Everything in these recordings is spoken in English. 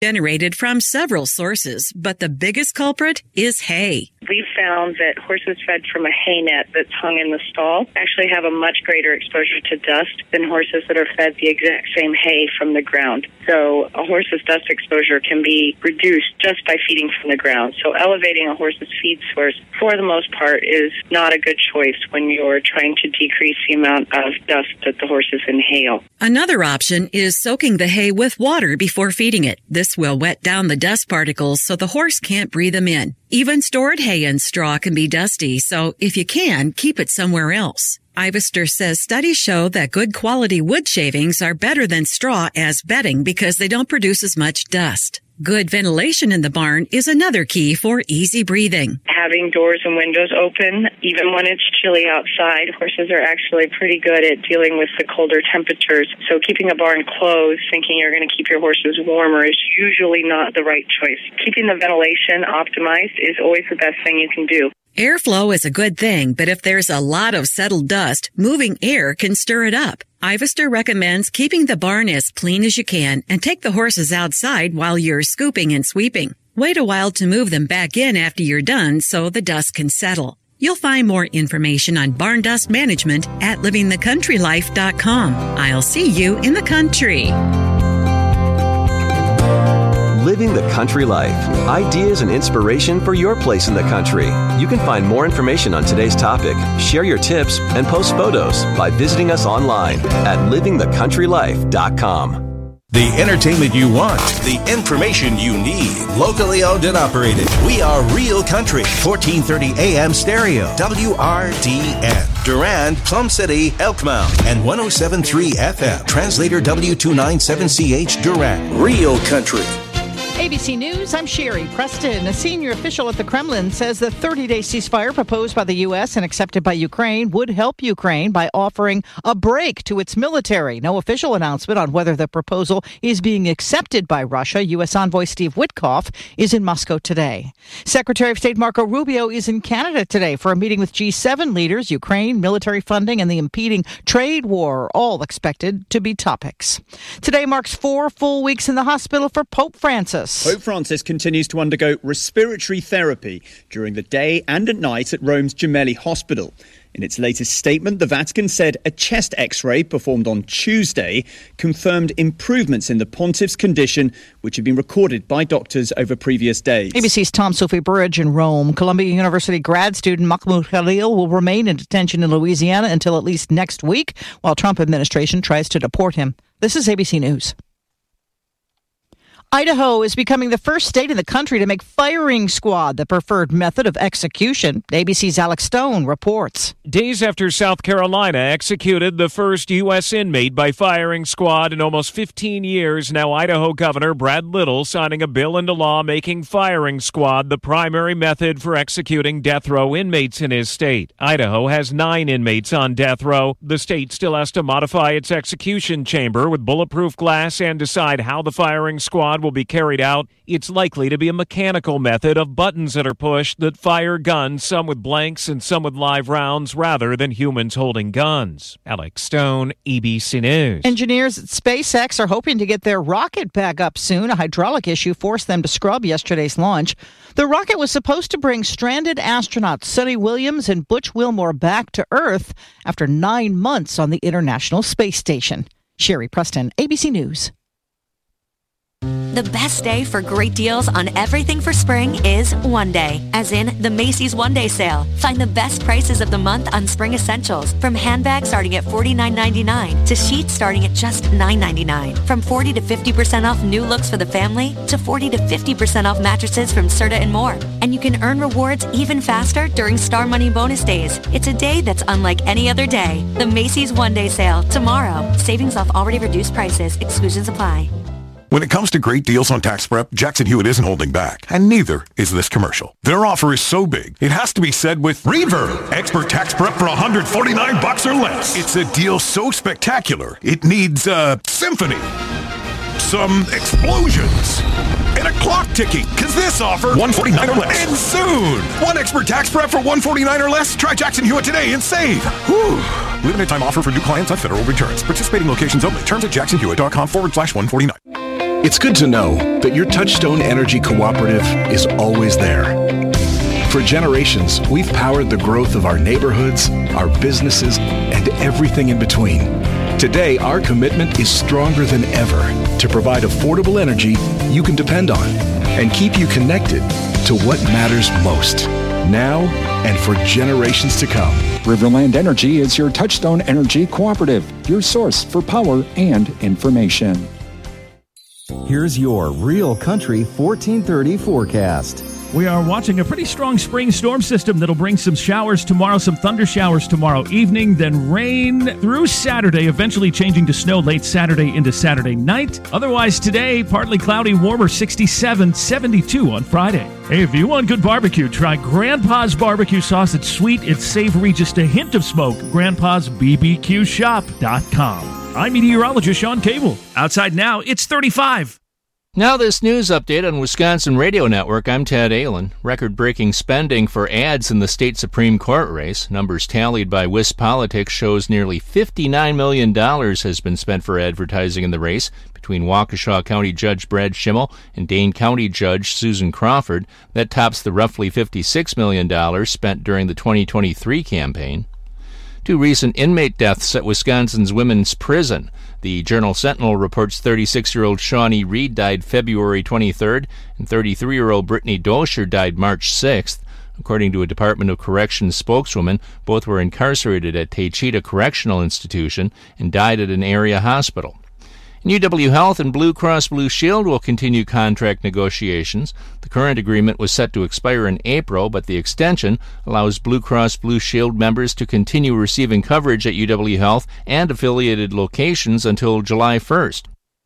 Generated from several sources, but the biggest culprit is hay. We've found that horses fed from a hay net that's hung in the stall actually have a much greater exposure to dust than horses that are fed the exact same hay from the ground. So a horse's dust exposure can be reduced just by feeding from the ground. So elevating a horse's feed source, for the most part, is not a good choice when you're trying to decrease the amount of dust that the horses inhale. Another option is soaking the hay with water before feeding it. This will wet down the dust particles so the horse can't breathe them in. Even stored hay and straw can be dusty, so if you can, keep it somewhere else. Ivester says studies show that good quality wood shavings are better than straw as bedding because they don't produce as much dust. Good ventilation in the barn is another key for easy breathing. Having doors and windows open, even when it's chilly outside, horses are actually pretty good at dealing with the colder temperatures. So keeping a barn closed, thinking you're going to keep your horses warmer, is usually not the right choice. Keeping the ventilation optimized is always the best thing you can do. Airflow is a good thing, but if there's a lot of settled dust, moving air can stir it up. Ivester recommends keeping the barn as clean as you can and take the horses outside while you're scooping and sweeping. Wait a while to move them back in after you're done so the dust can settle. You'll find more information on barn dust management at livingthecountrylife.com. I'll see you in the country. Living the Country Life. Ideas and inspiration for your place in the country. You can find more information on today's topic, share your tips, and post photos by visiting us online at livingthecountrylife.com. The entertainment you want, the information you need. Locally owned and operated. We are Real Country, 1430 AM stereo, WRDN. Durand, Plum City, Elkmount, and 107.3 FM. Translator W297CH Durand. Real Country. ABC News, I'm Sherry Preston. A senior official at the Kremlin says the 30-day ceasefire proposed by the U.S. and accepted by Ukraine would help Ukraine by offering a break to its military. No official announcement on whether the proposal is being accepted by Russia. U.S. Envoy Steve Witkoff is in Moscow today. Secretary of State Marco Rubio is in Canada today for a meeting with G7 leaders. Ukraine, military funding, and the impending trade war, all expected to be topics. Today marks 4 full weeks in the hospital for Pope Francis. Pope Francis continues to undergo respiratory therapy during the day and at night at Rome's Gemelli Hospital. In its latest statement, the Vatican said a chest X-ray performed on Tuesday confirmed improvements in the pontiff's condition, which had been recorded by doctors over previous days. ABC's Tom Sophie Burridge in Rome. Columbia University grad student Mahmoud Khalil will remain in detention in Louisiana until at least next week, while Trump administration tries to deport him. This is ABC News. Idaho is becoming the first state in the country to make firing squad the preferred method of execution. ABC's Alex Stone reports. Days after South Carolina executed the first U.S. inmate by firing squad in almost 15 years, now Idaho Governor Brad Little signing a bill into law making firing squad the primary method for executing death row inmates in his state. Idaho has 9 inmates on death row. The state still has to modify its execution chamber with bulletproof glass and decide how the firing squad will be carried out. It's likely to be a mechanical method of buttons that are pushed that fire guns, some with blanks and some with live rounds, rather than humans holding guns. Alex Stone, ABC News. Engineers at SpaceX are hoping to get their rocket back up soon. A hydraulic issue forced them to scrub yesterday's launch. The rocket was supposed to bring stranded astronauts Sonny Williams and Butch Wilmore back to Earth after 9 months on the International Space Station. Sherry Preston, ABC News. The best day for great deals on everything for spring is one day, as in the Macy's One Day Sale. Find the best prices of the month on spring essentials, from handbags starting at $49.99 to sheets starting at just $9.99. From 40 to 50% off new looks for the family to 40 to 50% off mattresses from Serta and more. And you can earn rewards even faster during Star Money bonus days. It's a day that's unlike any other day. The Macy's One Day Sale, tomorrow. Savings off already reduced prices. Exclusions apply. When it comes to great deals on tax prep, Jackson Hewitt isn't holding back, and neither is this commercial. Their offer is so big, it has to be said with Reverb. Expert tax prep for $149 or less. It's a deal so spectacular, it needs a symphony, some explosions, and a clock ticking, because this offer, $149 or less. And soon, one expert tax prep for $149 or less. Try Jackson Hewitt today and save. Whew. Limited time offer for new clients on federal returns. Participating locations only. Terms at jacksonhewitt.com/149. It's good to know that your Touchstone Energy Cooperative is always there. For generations, we've powered the growth of our neighborhoods, our businesses, and everything in between. Today, our commitment is stronger than ever to provide affordable energy you can depend on and keep you connected to what matters most, now and for generations to come. Riverland Energy is your Touchstone Energy Cooperative, your source for power and information. Here's your Real Country 1430 forecast. We are watching a pretty strong spring storm system that'll bring some showers tomorrow, some thunder showers tomorrow evening, then rain through Saturday, eventually changing to snow late Saturday into Saturday night. Otherwise today, partly cloudy, warmer, 67, 72 on Friday. Hey, if you want good barbecue, try Grandpa's barbecue sauce. It's sweet, it's savory, just a hint of smoke. Grandpa'sBBQShop.com. I'm meteorologist Sean Cable. Outside now, it's 35. Now this news update on Wisconsin Radio Network. I'm Ted Allen. Record-breaking spending for ads in the state Supreme Court race. Numbers tallied by WisPolitics shows nearly $59 million has been spent for advertising in the race between Waukesha County Judge Brad Schimmel and Dane County Judge Susan Crawford. That tops the roughly $56 million spent during the 2023 campaign. Two recent inmate deaths at Wisconsin's women's prison. The Journal-Sentinel reports 36-year-old Shawnee Reed died February 23rd, and 33-year-old Brittany Dosher died March 6th. According to a Department of Corrections spokeswoman, both were incarcerated at Taycheedah Correctional Institution and died at an area hospital. UW Health and Blue Cross Blue Shield will continue contract negotiations. The current agreement was set to expire in April, but the extension allows Blue Cross Blue Shield members to continue receiving coverage at UW Health and affiliated locations until July 1st.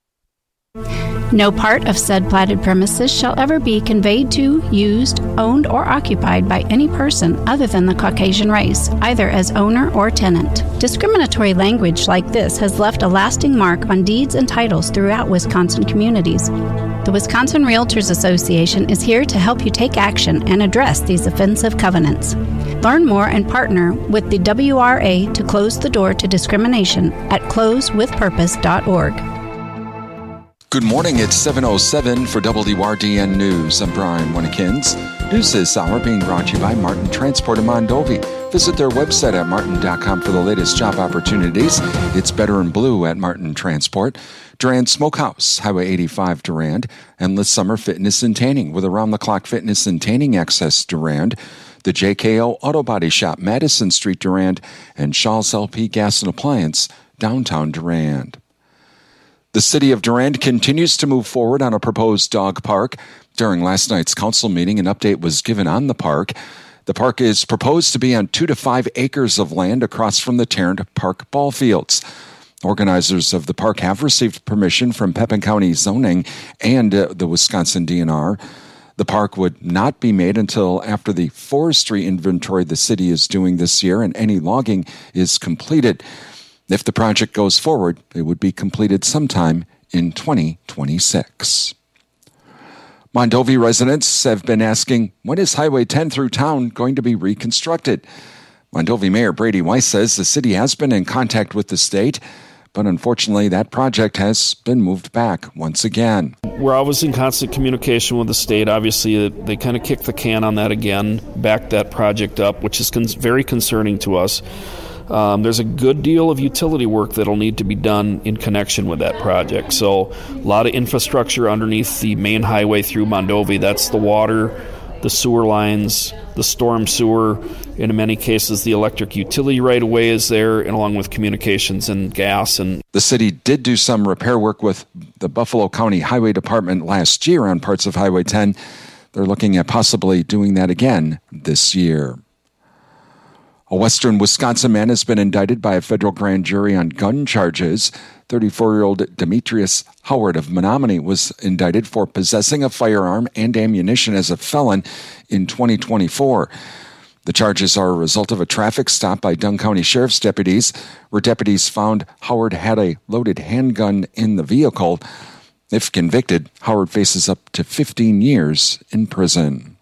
No part of said platted premises shall ever be conveyed to, used, owned, or occupied by any person other than the Caucasian race, either as owner or tenant. Discriminatory language like this has left a lasting mark on deeds and titles throughout Wisconsin communities. The Wisconsin Realtors Association is here to help you take action and address these offensive covenants. Learn more and partner with the WRA to close the door to discrimination at closewithpurpose.org. Good morning, it's 7:07 for WRDN News. I'm Brian Winnekins. News this hour being brought to you by Martin Transport in Mondovi. Visit their website at martin.com for the latest job opportunities. It's better in blue at Martin Transport. Durand Smokehouse, Highway 85 Durand. Endless Summer Fitness and Tanning with around-the-clock fitness and tanning access Durand. The JKO Auto Body Shop, Madison Street Durand. And Shaw's LP Gas and Appliance, downtown Durand. The city of Durand continues to move forward on a proposed dog park. During last night's council meeting, an update was given on the park. The park is proposed to be on 2 to 5 acres of land across from the Tarrant Park ball fields. Organizers of the park have received permission from Pepin County Zoning and the Wisconsin DNR. The park would not be made until after the forestry inventory the city is doing this year and any logging is completed. If the project goes forward, it would be completed sometime in 2026. Mondovi residents have been asking, when is Highway 10 through town going to be reconstructed? Mondovi Mayor Brady Weiss says the city has been in contact with the state, but unfortunately that project has been moved back once again. We're always in constant communication with the state. Obviously, they kind of kicked the can on that again, backed that project up, which is very concerning to us. There's a good deal of utility work that'll need to be done in connection with that project. So a lot of infrastructure underneath the main highway through Mondovi. That's the water, the sewer lines, the storm sewer. In many cases, the electric utility right-of-way is there, and along with communications and gas. And the city did do some repair work with the Buffalo County Highway Department last year on parts of Highway 10. They're looking at possibly doing that again this year. A western Wisconsin man has been indicted by a federal grand jury on gun charges. 34-year-old Demetrius Howard of Menominee was indicted for possessing a firearm and ammunition as a felon in 2024. The charges are a result of a traffic stop by Dunn County Sheriff's deputies, where deputies found Howard had a loaded handgun in the vehicle. If convicted, Howard faces up to 15 years in prison.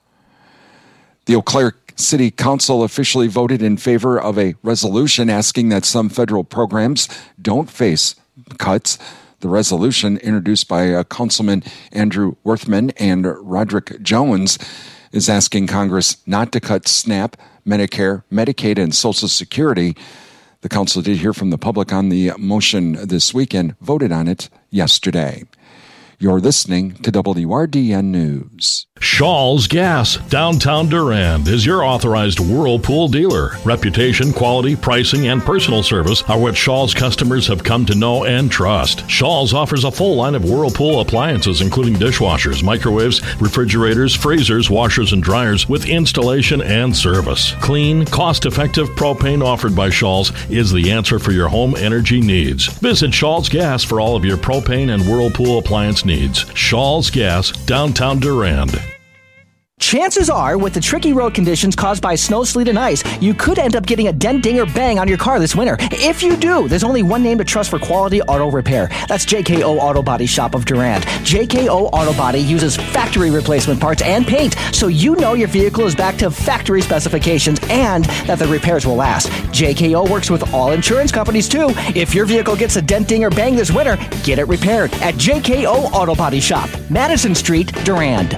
The Eau Claire City Council officially voted in favor of a resolution asking that some federal programs don't face cuts. The resolution, introduced by Councilman Andrew Worthman and Roderick Jones, is asking Congress not to cut SNAP, Medicare, Medicaid, and Social Security. The council did hear from the public on the motion this week and voted on it yesterday. You're listening to WRDN News. Shaw's Gas, downtown Durand, is your authorized Whirlpool dealer. Reputation, quality, pricing, and personal service are what Shaw's customers have come to know and trust. Shaw's offers a full line of Whirlpool appliances, including dishwashers, microwaves, refrigerators, freezers, washers, and dryers with installation and service. Clean, cost-effective propane offered by Shaw's is the answer for your home energy needs. Visit Shaw's Gas for all of your propane and Whirlpool appliance needs. Shaw's Gas, downtown Durand. Chances are, with the tricky road conditions caused by snow, sleet, and ice, you could end up getting a dent, ding, or bang on your car this winter. If you do, there's only one name to trust for quality auto repair. That's JKO Auto Body Shop of Durand. JKO Auto Body uses factory replacement parts and paint, so you know your vehicle is back to factory specifications and that the repairs will last. JKO works with all insurance companies, too. If your vehicle gets a dent, ding, or bang this winter, get it repaired at JKO Auto Body Shop, Madison Street, Durand.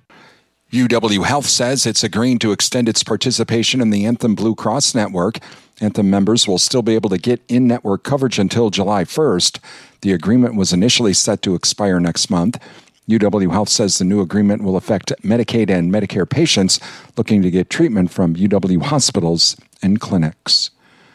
UW Health says it's agreeing to extend its participation in the Anthem Blue Cross Network. Anthem members will still be able to get in-network coverage until July 1st. The agreement was initially set to expire next month. UW Health says the new agreement will affect Medicaid and Medicare patients looking to get treatment from UW hospitals and clinics.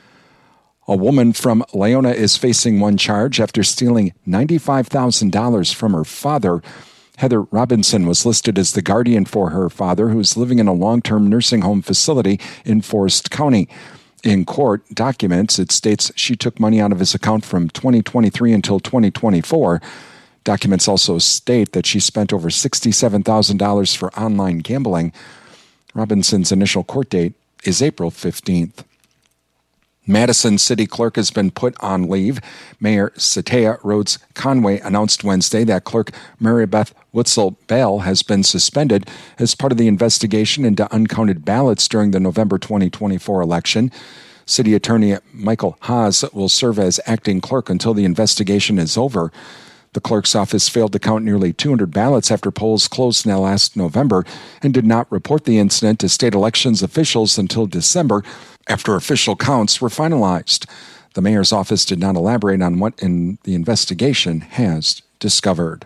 A woman from Leona is facing one charge after stealing $95,000 from her father. Heather Robinson was listed as the guardian for her father, who is living in a long-term nursing home facility in Forest County. In court documents, it states she took money out of his account from 2023 until 2024. Documents also state that she spent over $67,000 for online gambling. Robinson's initial court date is April 15th. Madison City Clerk has been put on leave. Mayor Satea Rhodes Conway announced Wednesday that Clerk Mary Beth Witzel Bell has been suspended as part of the investigation into uncounted ballots during the November 2024 election. City Attorney Michael Haas will serve as acting clerk until the investigation is over. The clerk's office failed to count nearly 200 ballots after polls closed last November and did not report the incident to state elections officials until December, after official counts were finalized. The mayor's office did not elaborate on what the investigation has discovered.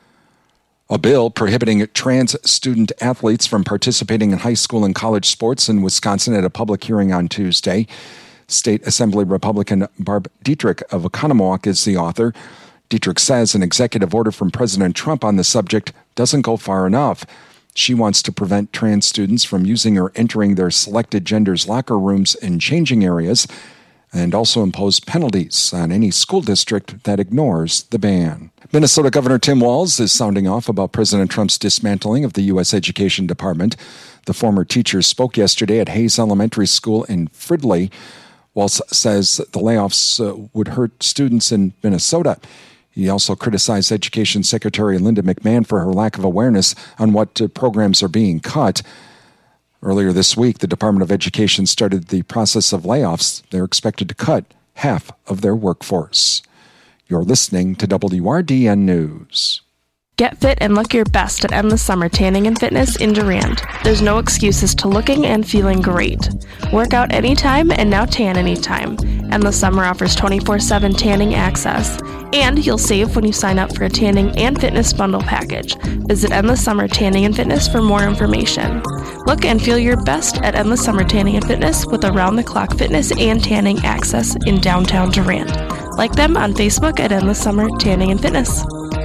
A bill prohibiting trans student athletes from participating in high school and college sports in Wisconsin at a public hearing on Tuesday. State Assembly Republican Barb Dietrich of Oconomowoc is the author. Dietrich says an executive order from President Trump on the subject doesn't go far enough. She wants to prevent trans students from using or entering their selected gender's locker rooms and changing areas, and also impose penalties on any school district that ignores the ban. Minnesota Governor Tim Walz is sounding off about President Trump's dismantling of the U.S. Education Department. The former teacher spoke yesterday at Hayes Elementary School in Fridley. Walz says the layoffs would hurt students in Minnesota. He also criticized Education Secretary Linda McMahon for her lack of awareness on what programs are being cut. Earlier this week, the Department of Education started the process of layoffs. They're expected to cut half of their workforce. You're listening to WRDN News. Get fit and look your best at Endless Summer Tanning and Fitness in Durand. There's no excuses to looking and feeling great. Work out anytime and now tan anytime. Endless Summer offers 24/7 tanning access. And you'll save when you sign up for a tanning and fitness bundle package. Visit Endless Summer Tanning and Fitness for more information. Look and feel your best at Endless Summer Tanning and Fitness with around-the-clock fitness and tanning access in downtown Durand. Like them on Facebook at Endless Summer Tanning and Fitness.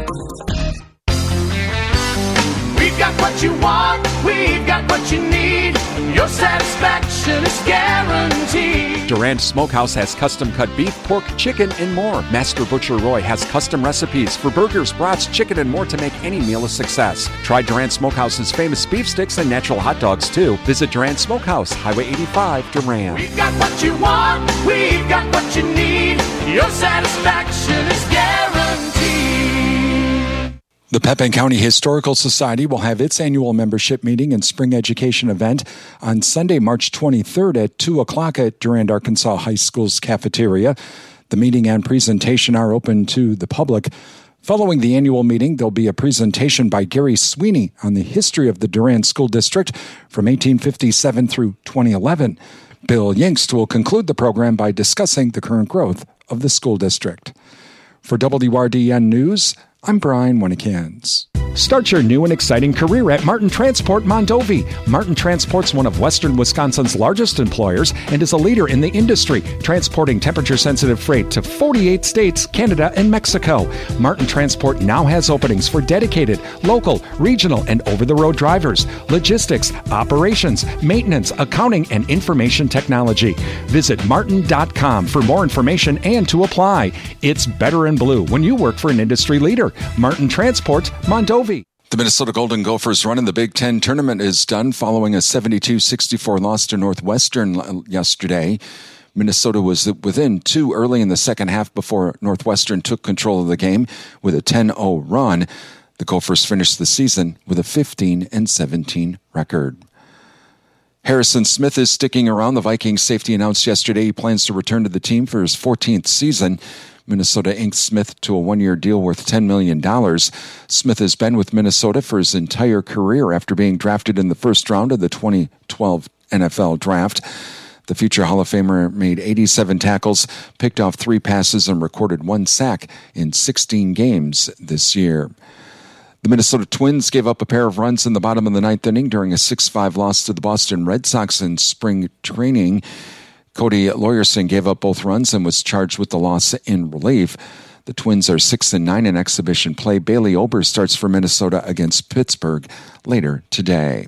We've got what you want, we've got what you need. Your satisfaction is guaranteed. Durand Smokehouse has custom-cut beef, pork, chicken, and more. Master Butcher Roy has custom recipes for burgers, brats, chicken, and more to make any meal a success. Try Durand Smokehouse's famous beef sticks and natural hot dogs, too. Visit Durand Smokehouse, Highway 85, Durand. We've got what you want, we've got what you need. Your satisfaction is guaranteed. The Pepin County Historical Society will have its annual membership meeting and spring education event on Sunday, March 23rd at 2 o'clock at Durand, Arkansas High School's cafeteria. The meeting and presentation are open to the public. Following the annual meeting, there'll be a presentation by Gary Sweeney on the history of the Durand School District from 1857 through 2011. Bill Yingst will conclude the program by discussing the current growth of the school district. For WRDN News, I'm Brian Winnikins. Start your new and exciting career at Martin Transport Mondovi. Martin Transport's one of Western Wisconsin's largest employers and is a leader in the industry, transporting temperature-sensitive freight to 48 states, Canada, and Mexico. Martin Transport now has openings for dedicated, local, regional, and over-the-road drivers, logistics, operations, maintenance, accounting, and information technology. Visit martin.com for more information and to apply. It's better in blue when you work for an industry leader. Martin Transport Mondovi. The Minnesota Golden Gophers run in the Big Ten tournament is done following a 72-64 loss to Northwestern yesterday. Minnesota was within 2 early in the second half before Northwestern took control of the game with a 10-0 run. The Gophers finished the season with a 15-17 record. Harrison Smith is sticking around. The Vikings safety announced yesterday he plans to return to the team for his 14th season. Minnesota inked Smith to a 1-year deal worth $10 million. Smith has been with Minnesota for his entire career after being drafted in the first round of the 2012 NFL Draft. The future Hall of Famer made 87 tackles, picked off 3 passes, and recorded 1 sack in 16 games this year. The Minnesota Twins gave up a pair of runs in the bottom of the 9th inning during a 6-5 loss to the Boston Red Sox in spring training. Cody Lawyerson gave up both runs and was charged with the loss in relief. The Twins are 6-9 in exhibition play. Bailey Ober starts for Minnesota against Pittsburgh later today.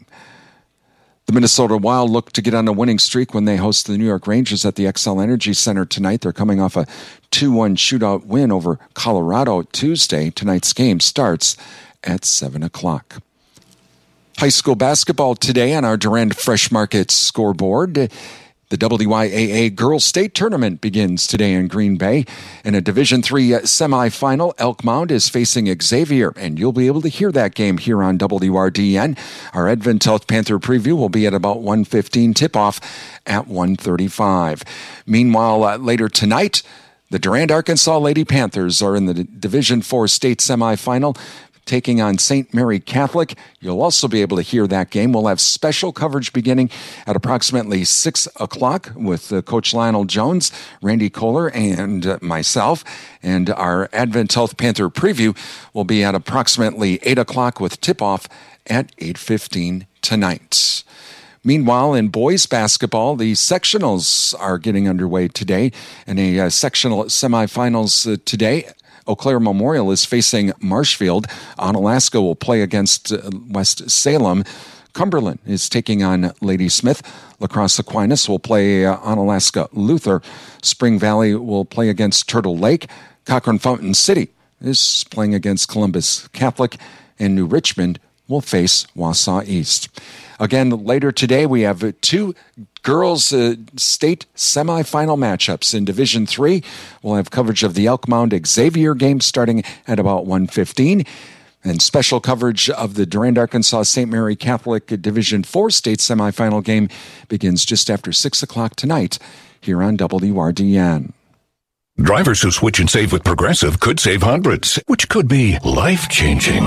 The Minnesota Wild look to get on a winning streak when they host the New York Rangers at the Xcel Energy Center tonight. They're coming off a 2-1 shootout win over Colorado Tuesday. Tonight's game starts at 7 o'clock. High school basketball today on our Durand Fresh Market scoreboard. The WYAA Girls State Tournament begins today in Green Bay. In a Division III semifinal, Elk Mound is facing Xavier, and you'll be able to hear that game here on WRDN. Our Advent Panther preview will be at about 1:15, tip-off at 1:35. Meanwhile, later tonight, the Durand, Arkansas Lady Panthers are in the Division IV state semifinal, taking on St. Mary Catholic. You'll also be able to hear that game. We'll have special coverage beginning at approximately 6 o'clock with Coach Lionel Jones, Randy Kohler, and myself. And our Advent Health Panther preview will be at approximately 8 o'clock with tip-off at 8:15 tonight. Meanwhile, in boys basketball, the sectionals are getting underway today. In a sectional semifinals today, Eau Claire Memorial is facing Marshfield. Onalaska will play against West Salem. Cumberland is taking on Ladysmith. La Crosse Aquinas will play Onalaska Luther. Spring Valley will play against Turtle Lake. Cochrane Fountain City is playing against Columbus Catholic. And New Richmond will face Wausau East. Again, later today, we have 2 girls' state semifinal matchups in Division III. We'll have coverage of the Elk Mound Xavier game starting at about 1:15. And special coverage of the Durand, Arkansas St. Mary Catholic Division IV state semifinal game begins just after 6 o'clock tonight here on WRDN. Drivers who switch and save with Progressive could save hundreds, which could be life-changing.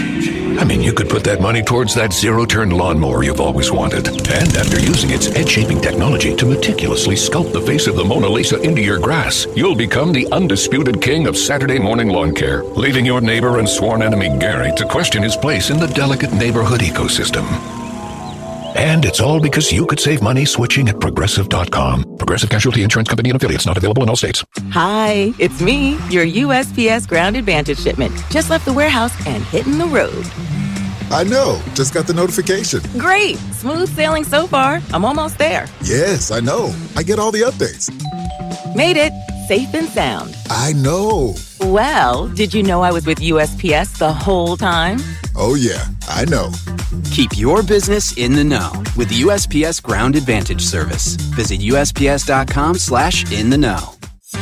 I mean, you could put that money towards that zero-turn lawnmower you've always wanted. And after using its edge-shaping technology to meticulously sculpt the face of the Mona Lisa into your grass, you'll become the undisputed king of Saturday morning lawn care, leaving your neighbor and sworn enemy Gary to question his place in the delicate neighborhood ecosystem. And it's all because you could save money switching at Progressive.com. Progressive Casualty Insurance Company and Affiliates, not available in all states. Hi, it's me, your USPS Ground Advantage shipment. Just left the warehouse and hitting the road. I know. Just got the notification. Great. Smooth sailing so far. I'm almost there. Yes, I know. I get all the updates. Made it. Safe and sound. I know. Well, did you know I was with USPS the whole time? Oh, yeah. I know. Keep your business in the know with the USPS Ground Advantage service. Visit USPS.com/in-the-know.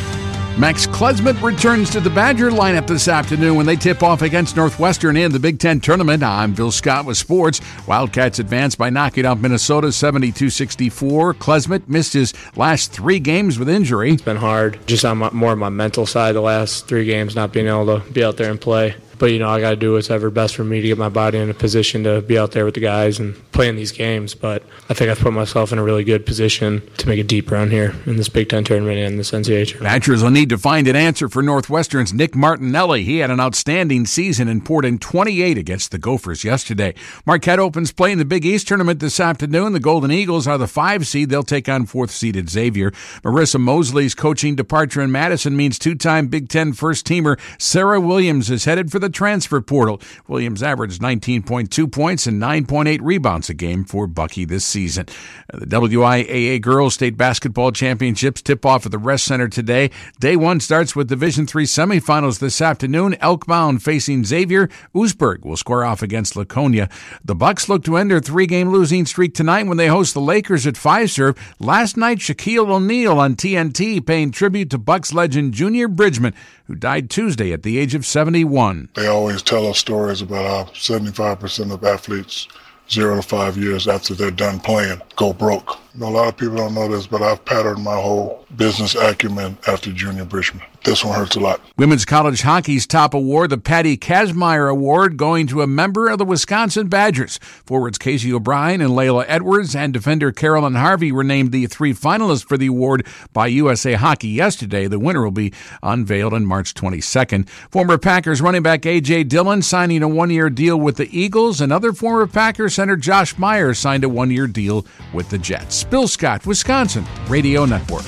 Max Klesmit returns to the Badger lineup this afternoon when they tip off against Northwestern in the Big Ten tournament. I'm Bill Scott with sports. Wildcats advanced by knocking out Minnesota 72-64. Klesmit missed his last 3 games with injury. It's been hard, just on more of my mental side the last 3 games, not being able to be out there and play. But, I got to do whatever best for me to get my body in a position to be out there with the guys and play in these games. But I think I've put myself in a really good position to make a deep run here in this Big Ten tournament and this NCAA tournament. Badgers will need to find an answer for Northwestern's Nick Martinelli. He had an outstanding season and poured in 28 against the Gophers yesterday. Marquette opens play in the Big East tournament this afternoon. The Golden Eagles are the 5 seed. They'll take on 4th-seeded Xavier. Marissa Mosley's coaching departure in Madison means 2-time Big Ten first-teamer Sarah Williams is headed for the transfer portal. Williams averaged 19.2 points and 9.8 rebounds a game for Bucky this season. The WIAA Girls State Basketball Championships tip off at the Rest Center today. Day 1 starts with Division III semifinals this afternoon. Elkbound facing Xavier. Oostburg will square off against Laconia. The Bucks look to end their 3-game losing streak tonight when they host the Lakers at Fiserv. Last night, Shaquille O'Neal on TNT paying tribute to Bucks legend Junior Bridgman, who died Tuesday at the age of 71. They always tell us stories about how 75% of athletes 0 to 5 years after they're done playing go broke. A lot of people don't know this, but I've patterned my whole business acumen after Junior Bridgman. This one hurts a lot. Women's college hockey's top award, the Patty Kazmaier Award, going to a member of the Wisconsin Badgers. Forwards Casey O'Brien and Layla Edwards and defender Carolyn Harvey were named the 3 finalists for the award by USA Hockey yesterday. The winner will be unveiled on March 22nd. Former Packers running back A.J. Dillon signing a 1-year deal with the Eagles. Another former Packers center Josh Myers signed a 1-year deal with the Jets. Bill Scott, Wisconsin Radio Network.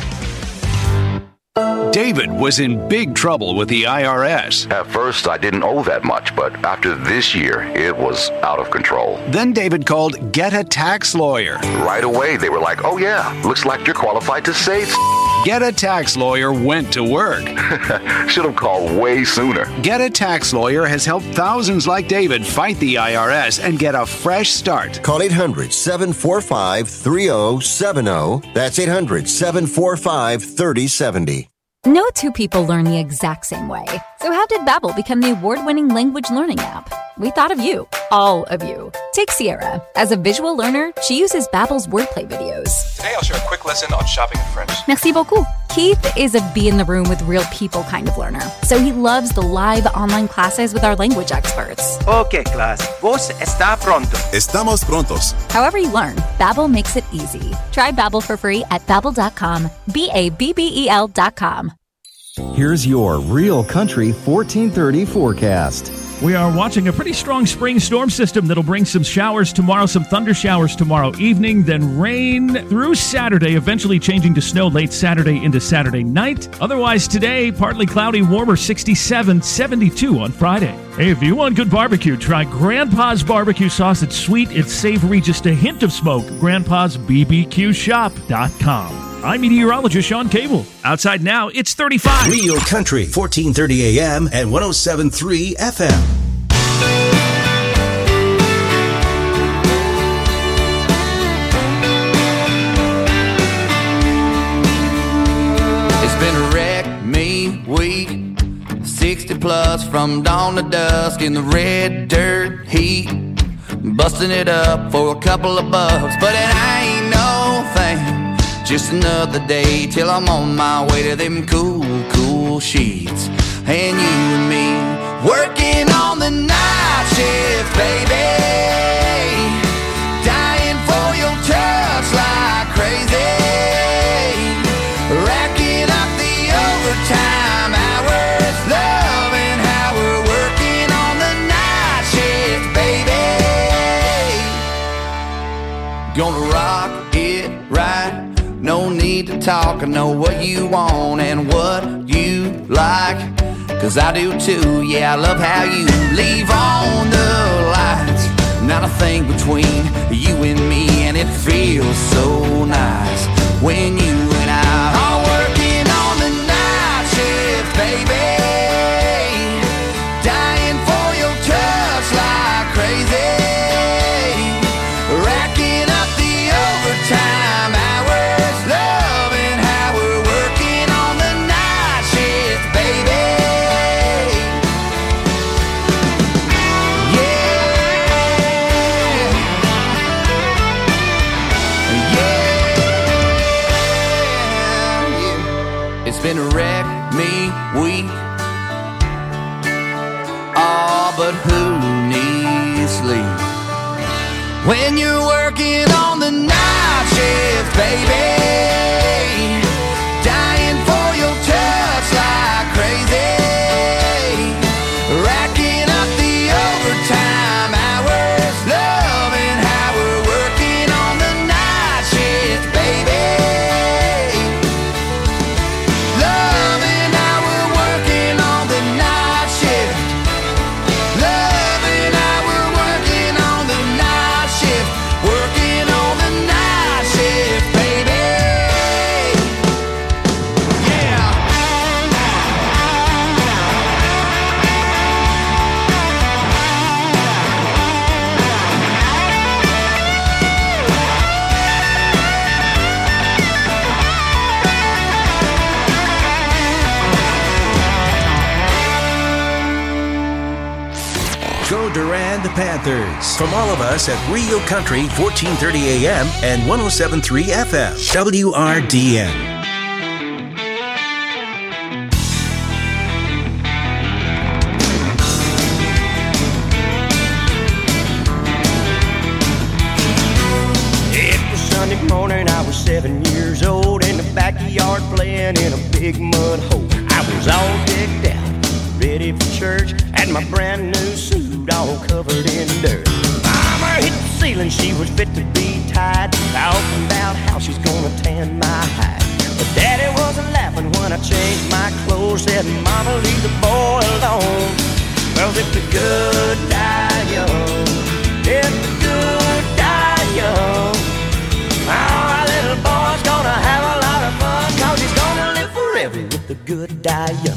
David was in big trouble with the IRS. At first, I didn't owe that much, but after this year, it was out of control. Then David called Get a Tax Lawyer. Right away, they were like, oh yeah, looks like you're qualified to save. Get a Tax Lawyer went to work. Should have called way sooner. Get a Tax Lawyer has helped thousands like David fight the IRS and get a fresh start. Call 800-745-3070. That's 800-745-3070. No 2 people learn the exact same way. So how did Babbel become the award-winning language learning app? We thought of you, all of you. Take Sierra. As a visual learner, she uses Babbel's wordplay videos. Today I'll share a quick lesson on shopping in French. Merci beaucoup. Keith is a be in the room with real people kind of learner. So he loves the live online classes with our language experts. Okay, class. Vos está pronto. Estamos prontos. However you learn, Babbel makes it easy. Try Babbel for free at Babbel.com. BABBEL.com. Here's your Real Country 1430 forecast. We are watching a pretty strong spring storm system that'll bring some showers tomorrow, some thunder showers tomorrow evening, then rain through Saturday, eventually changing to snow late Saturday into Saturday night. Otherwise today, partly cloudy, warmer, 67, 72 on Friday. Hey, if you want good barbecue, try Grandpa's barbecue sauce. It's sweet, it's savory, just a hint of smoke. Grandpa'sBBQShop.com. I'm meteorologist Sean Cable. Outside now, it's 35. Real Country, 1430 AM and 107.3 FM. It's been a wreck, me, week, 60 plus from dawn to dusk in the red dirt heat, busting it up for a couple of bucks, but it ain't no thing. Just another day till I'm on my way to them cool, cool sheets. And you and me working on the night shift, baby. Dying for your touch like crazy. Racking up the overtime hours. Loving how we're working on the night shift, baby. Gonna rock it right. No need to talk, I know what you want and what you like, 'cause I do too, yeah, I love how you leave on the lights. Not a thing between you and me, and it feels so nice when you and I are working on the night shift, baby. Dying for your touch like crazy. Racking up the overtime hours. Loving how we're working on the night shift. when you're working on the night shift, baby. Dying for your touch like crazy. Racking up the overtime hours. Loving how we're working on the night shift, baby. Loving how we're working on the night shift. Loving how we're working on the night shift. Working on the night shift, baby. Go Durand the Panthers. From all of us at Real Country, 1430 AM and 107.3 FM. WRDN. It was Sunday morning, I was 7 years old, in the backyard playing in a big mud hole. I was all decked out, ready for church, had my brand new suit all covered in dirt. Mama hit the ceiling, she was fit to be tied, talking about how she's gonna tan my hide. But Daddy wasn't laughing when I changed my clothes, said, Mama, leave the boy alone. Well, if the good die young, if the good die young, our little boy's gonna have a lot of fun, 'cause he's gonna live forever if the good die young.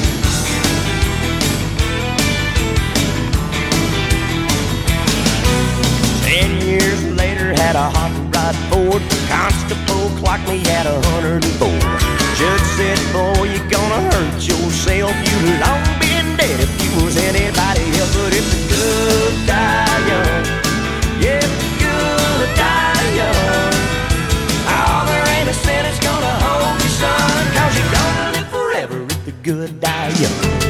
10 years later, had a hot rod Ford. Constable clocked me at 104. Judge said, boy, you're gonna hurt yourself. You'd long been dead if you was anybody else. But if the good die young, yeah, if the good die young, oh, there ain't a sin that's gonna hold you, son, 'cause you're gonna live forever if the good die young.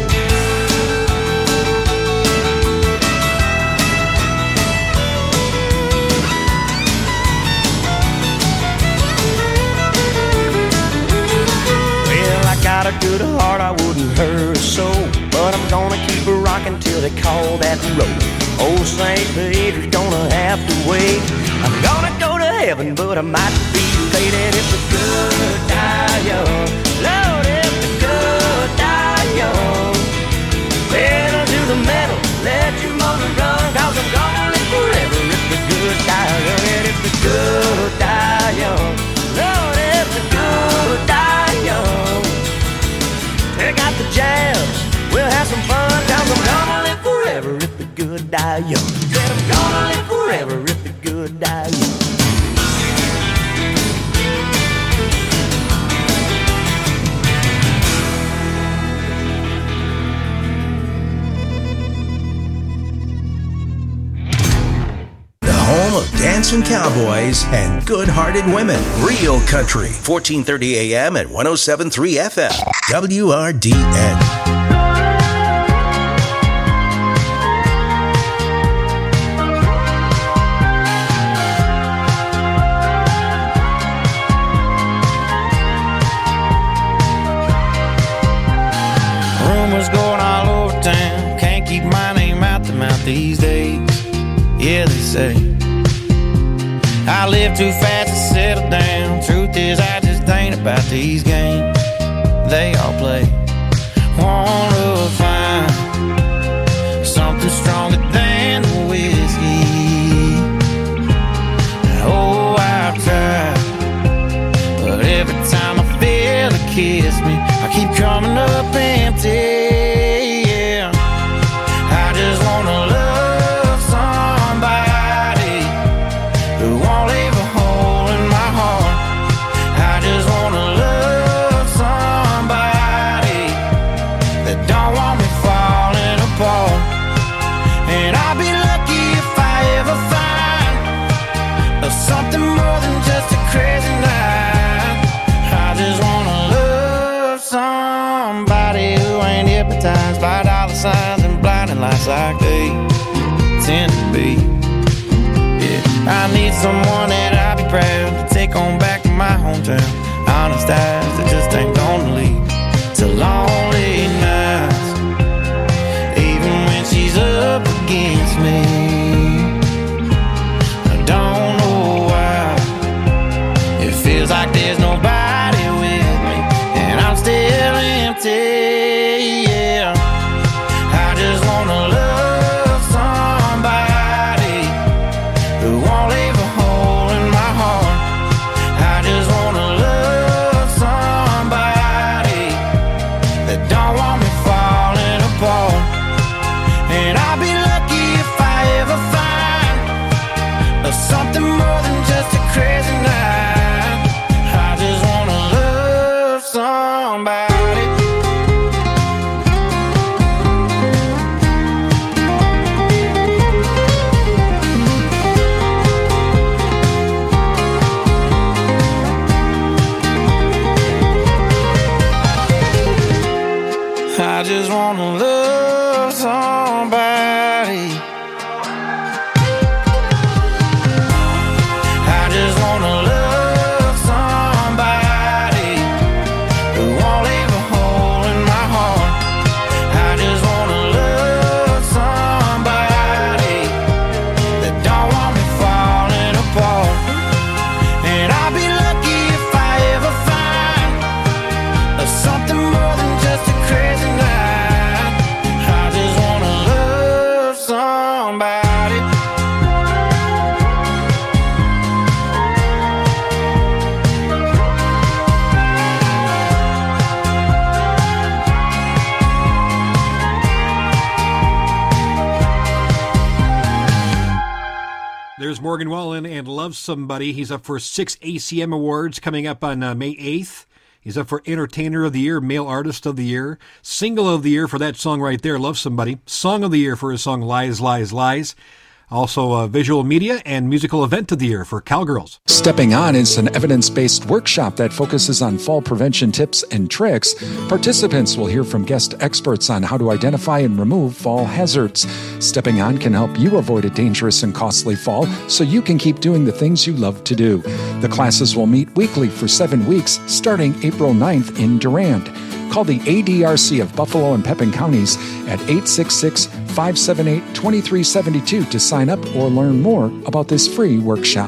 Got a good heart, I wouldn't hurt a soul, but I'm gonna keep her rocking till they call that roll. Old St. Peter's gonna have to wait. I'm gonna go to heaven, but I might be late. And if the good die young, Lord, if the good die young, pedal to the metal, let your motor run, 'cause I'm gonna live forever if the good die young. And if the good die young, Lord, if the good die young, take out the jams, we'll have some fun, 'cause I'm gonna live forever if the good die young. Said I'm gonna live forever if the good die young. The home of dancing cowboys and good-hearted women. Real Country, 1430 AM at 107.3 FM. WRDN. Rumors going all over town, can't keep my name out the mouth these days. Yeah, they say I live too fast to settle down. Truth is, I just ain't about these games they all play. Wanna find something stronger than the whiskey. Oh, I've tried, but every time I feel it kiss me, I keep coming up empty. Yeah, I just wanna love somebody who won't leave a hole in my heart. I just wanna love somebody that with someone that I'd be proud to take on back to my hometown. Honest eyes that just ain't gonna lead to lonely nights, even when she's up against me. I don't know why it feels like there's nobody with me, and I'm still empty. Yeah, I just wanna love somebody who won't leave a hole in my heart. I just wanna love somebody that don't want me falling apart. And I'll be lucky if I ever find something more than just a crazy night. I just wanna love somebody. I just wanna love somebody. I just wanna love somebody who won't leave a hole in my heart. I just wanna love somebody that don't want me falling apart. And I'll be lucky if I ever find something more than just a crazy night. I just wanna love somebody. There's Morgan Wallen and Love Somebody. He's up for 6 ACM Awards coming up on May 8th. He's up for Entertainer of the Year, Male Artist of the Year, Single of the Year for that song right there, Love Somebody, Song of the Year for his song Lies, Lies, Lies. Also, Visual Media and Musical Event of the Year for Cowgirls. Stepping On is an evidence-based workshop that focuses on fall prevention tips and tricks. Participants will hear from guest experts on how to identify and remove fall hazards. Stepping On can help you avoid a dangerous and costly fall so you can keep doing the things you love to do. The classes will meet weekly for 7 weeks, starting April 9th in Durand. Call the ADRC of Buffalo and Pepin counties at 866-578-2372 to sign up or learn more about this free workshop.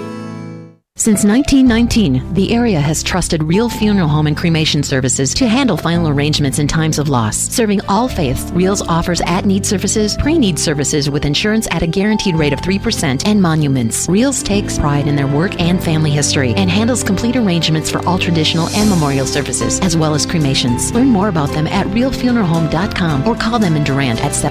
Since 1919, the area has trusted Real Funeral Home and Cremation Services to handle final arrangements in times of loss. Serving all faiths, Reals offers at-need services, pre-need services with insurance at a guaranteed rate of 3%, and monuments. Reals takes pride in their work and family history and handles complete arrangements for all traditional and memorial services, as well as cremations. Learn more about them at realfuneralhome.com or call them in Durand at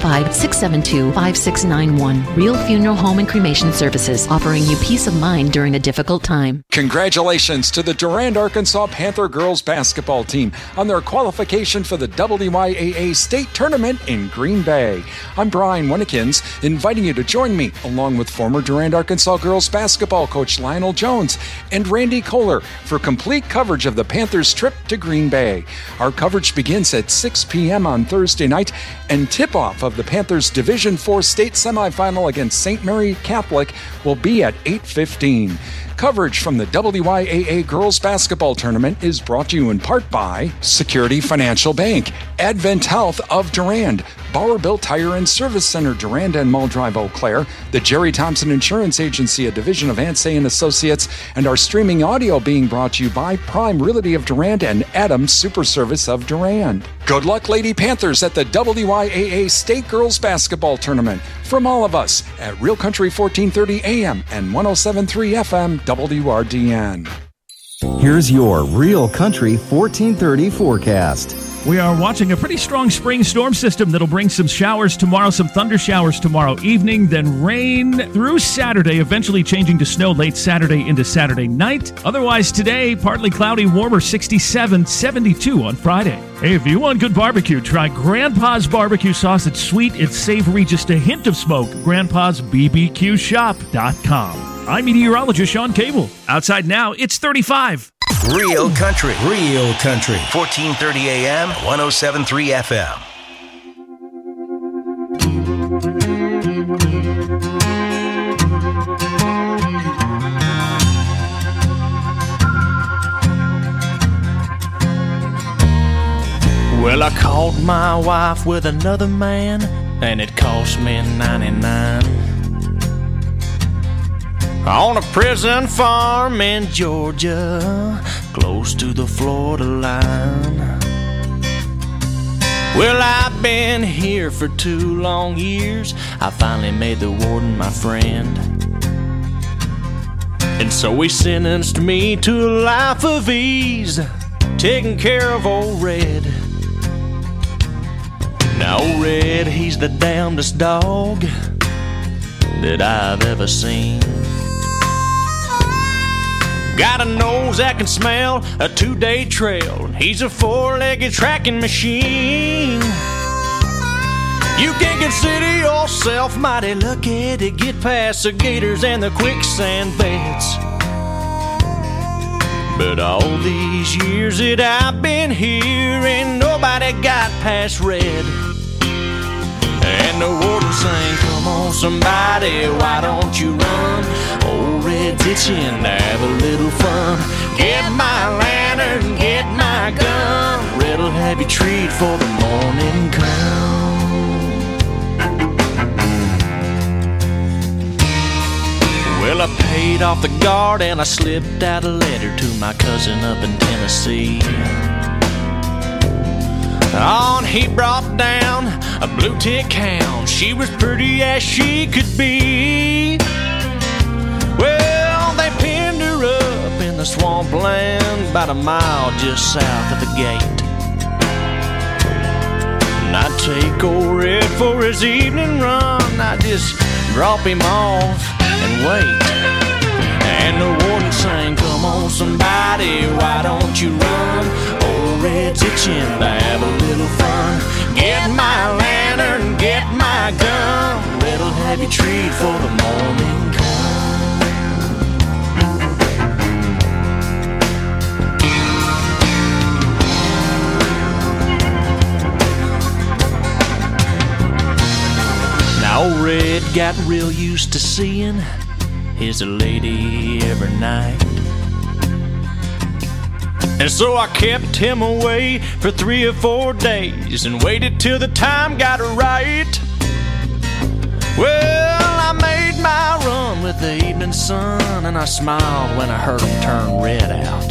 715-672-5691. Real Funeral Home and Cremation Services, offering you peace of mind during a difficult time. Congratulations to the Durand, Arkansas Panther girls basketball team on their qualification for the WYAA state tournament in Green Bay. I'm Brian Winnekins, inviting you to join me along with former Durand, Arkansas girls basketball coach Lionel Jones and Randy Kohler for complete coverage of the Panthers' trip to Green Bay. Our coverage begins at 6 p.m. on Thursday night, and tip-off of the Panthers' Division IV state semifinal against St. Mary Catholic will be at 8:15. Coverage from the WYAA Girls Basketball Tournament is brought to you in part by Security Financial Bank, Advent Health of Durand, Bauer-Built Tire and Service Center, Durand and Muldrive, Eau Claire, the Jerry Thompson Insurance Agency, a division of Ansay and Associates, and our streaming audio being brought to you by Prime Realty of Durand and Adams Super Service of Durand. Good luck, Lady Panthers, at the WYAA State Girls Basketball Tournament. From all of us at Real Country 1430 AM and 107.3 FM WRDN. Here's your Real Country 1430 forecast. We are watching a pretty strong spring storm system that'll bring some showers tomorrow, some thunder showers tomorrow evening, then rain through Saturday, eventually changing to snow late Saturday into Saturday night. Otherwise today, partly cloudy, warmer, 67, 72 on Friday. Hey, if you want good barbecue, try Grandpa's Barbecue Sauce. It's sweet, it's savory, just a hint of smoke. Grandpa'sBBQShop.com. I'm meteorologist Sean Cable. Outside now, it's 35. Real Country. Real Country. 1430 AM, 107.3 FM. Well, I caught my wife with another man, and it cost me $99. On a prison farm in Georgia, close to the Florida line. Well, I've been here for 2 long years. I finally made the warden my friend, and so he sentenced me to a life of ease, taking care of old Red. Now old Red, he's the damnedest dog that I've ever seen. Got a nose that can smell a 2-day trail. He's a 4-legged tracking machine. You can consider yourself mighty lucky to get past the gators and the quicksand beds. But all these years that I've been here, ain't nobody got past Red. And the warden sang, come on somebody, why don't you run? Old Red's itching to have a little fun. Get my lantern, get my gun. Red'll have your treat for the morning come. Well, I paid off the guard and I slipped out a letter to my cousin up in Tennessee. On he brought down a blue tick hound. She was pretty as she could be. Well, they pinned her up in the swampland about a mile just south of the gate. And I'd take old Red for his evening run. I'd just drop him off and wait. And the warden sang, come on somebody, why don't you run? Old Red's itching to have a little fun. Get my lantern, get my gun. Red'll have your treat for the morning come. Now old Red got real used to seeing his lady every night, and so I kept him away for 3 or 4 days and waited till the time got right. Well, I made my run with the evening sun, and I smiled when I heard him turn Red out.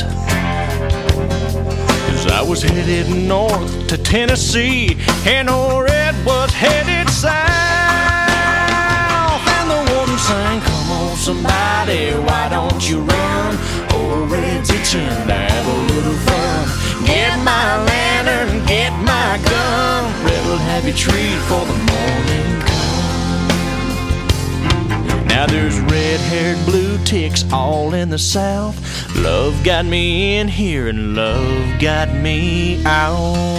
'Cause I was headed north to Tennessee, and old Red was headed south. And the warden sang, come on somebody, why don't you run? Old Red's itching to have a little fun. Get my lantern, get my gun. Red'll have your treat for the morning come. Now there's red-haired blue ticks all in the south. Love got me in here and love got me out.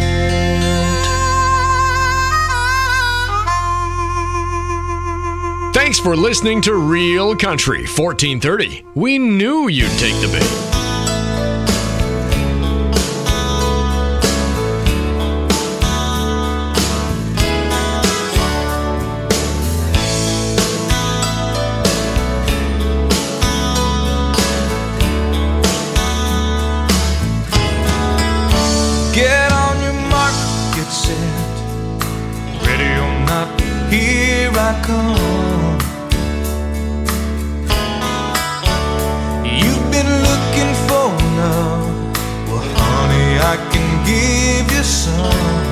Thanks for listening to Real Country 1430. We knew you'd take the bait. Get on your mark, get set, ready or not, here I come. Looking for love, well honey, I can give you some.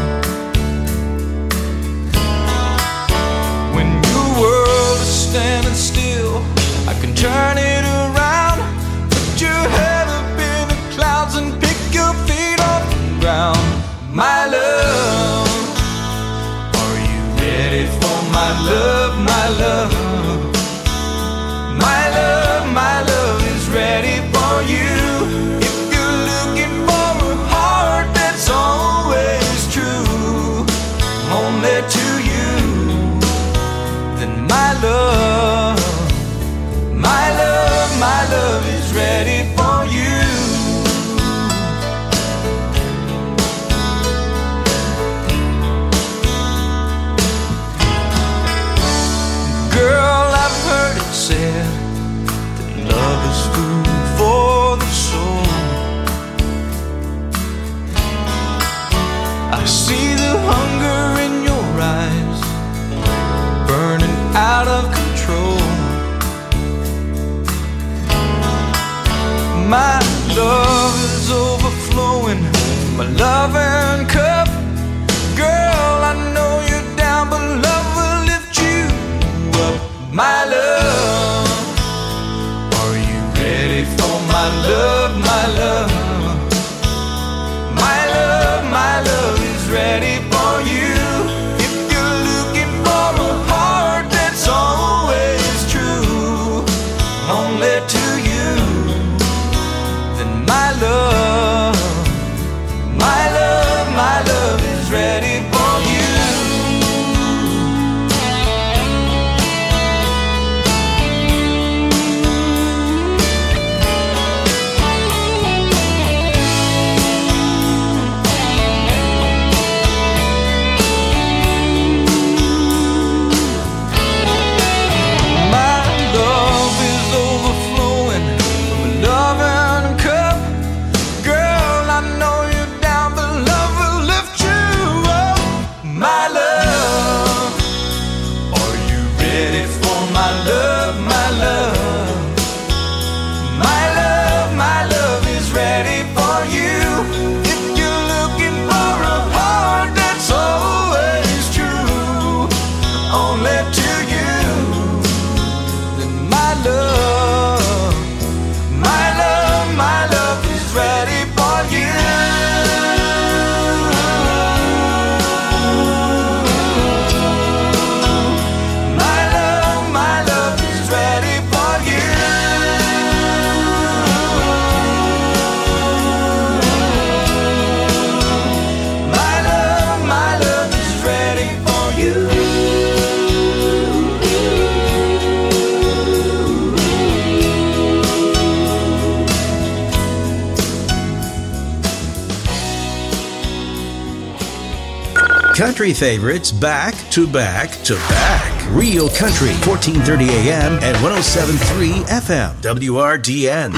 When your world is standing still, I can turn it around. Put your head up in the clouds and pick your feet off the ground. My love, are you ready for my love, my love? My love, my love is ready for you. If you're looking for a heart that's always true, only to you, then my love, my love. my loving cup. Girl, I know you're down, but love will lift you up. My love, are you ready for my love, my love? My love is ready for you. If you're looking for a heart that's always true, only to you, then my love is ready for you. Country favorites back to back to back. Real Country, 1430 AM and 107.3 FM. WRDN.